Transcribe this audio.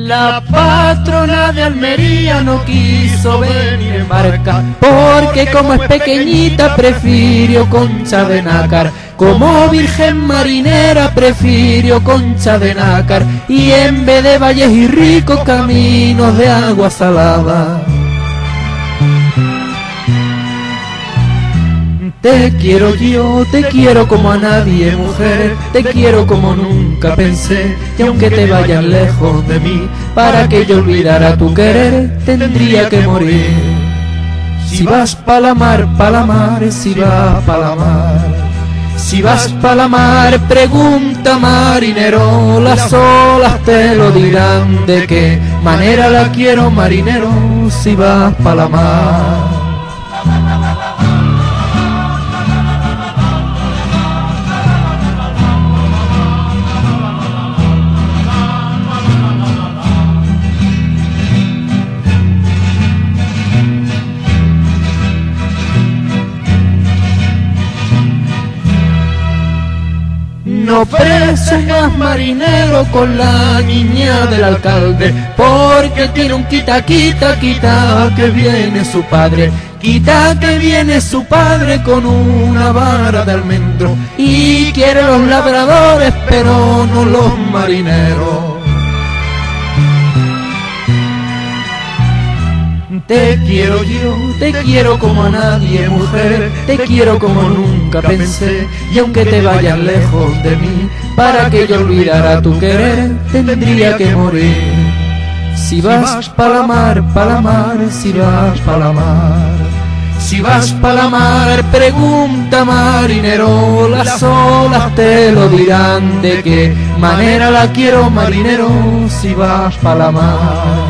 La patrona de Almería no quiso venir en barca, porque como es pequeñita prefirió concha de nácar. Como virgen marinera prefirió concha de nácar, y en vez de valles y ricos caminos de agua salada. Te quiero yo, te quiero como a nadie, mujer, te quiero como nunca pensé, y aunque te vayas lejos de mí, para que yo olvidara tu querer, tendría que morir. Si vas pa' la mar, si vas pa' la mar. Si vas pa' la mar, pregunta marinero, las olas te lo dirán, de qué manera la quiero, marinero, si vas pa' la mar. No presumas, marinero, con la niña del alcalde, porque tiene un quita, quita, quita, que viene su padre. Quita que viene su padre con una vara de almendro, y quiere los labradores, pero no los marineros. Te quiero yo, te quiero como a nadie, mujer, te quiero como nunca pensé, y aunque te vayas lejos de mí, para que yo olvidara tu querer, tendría que morir. Si vas pa' la mar, si vas pa' la mar. Si vas pa' la mar, pregunta marinero, las olas te lo dirán, de qué manera la quiero, marinero, si vas pa' la mar.